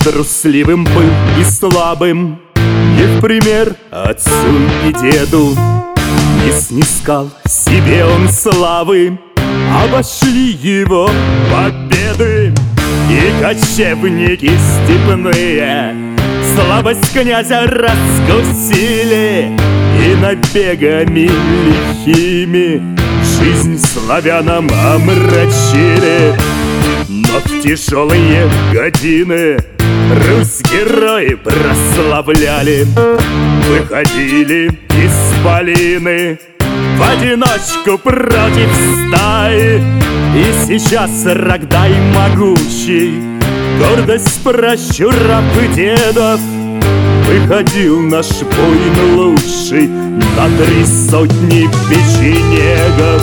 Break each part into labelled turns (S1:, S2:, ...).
S1: трусливым был и слабым, не в пример отцу и деду. Не снискал себе он славы, обошли его победы. И кочевники степные слабость князя раскусили, и набегами лихими жизнь славянам омрачили. Но в тяжелые годины Русь герои прославляли, выходили из полины в одиночку против стаи. И сейчас Рогдай могучий, гордость пращуров и дедов, выходил наш воин лучший на 300 печенегов.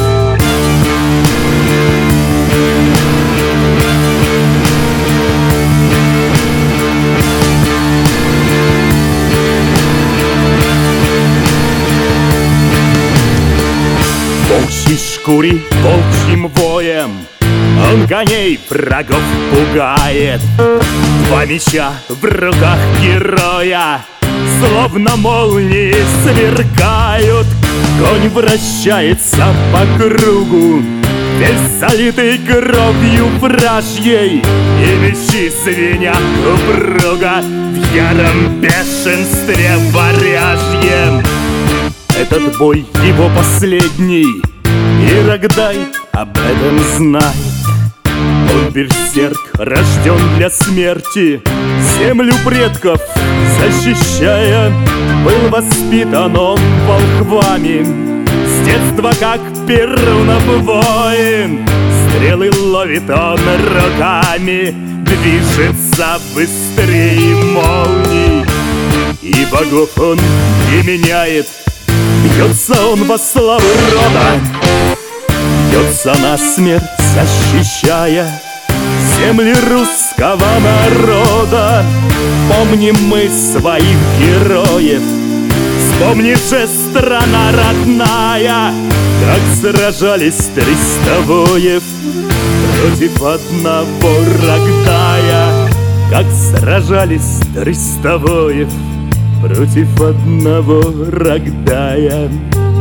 S1: В волчьей шкуре, волчьим воем он коней врагов пугает. Два меча в руках героя словно молнии сверкают. Конь вращается по кругу, весь залитый кровью вражьей, и мечи звенят упруго в яром бешенстве варяжьем. Этот бой его последний, и Рогдай об этом знает. Он берсерк, рожден для смерти, землю предков защищая. Был воспитан он волхвами, с детства как Перунов воин. Стрелы ловит он руками, движется быстрее молний. И богов он не меняет, бьется он во славу рода, бьется на смерть, защищая земли русского народа. Помним мы своих героев, вспомни же, страна родная, как сражались 300 воев против одного Рогдая. Как сражались 300 воев против одного Рогдая.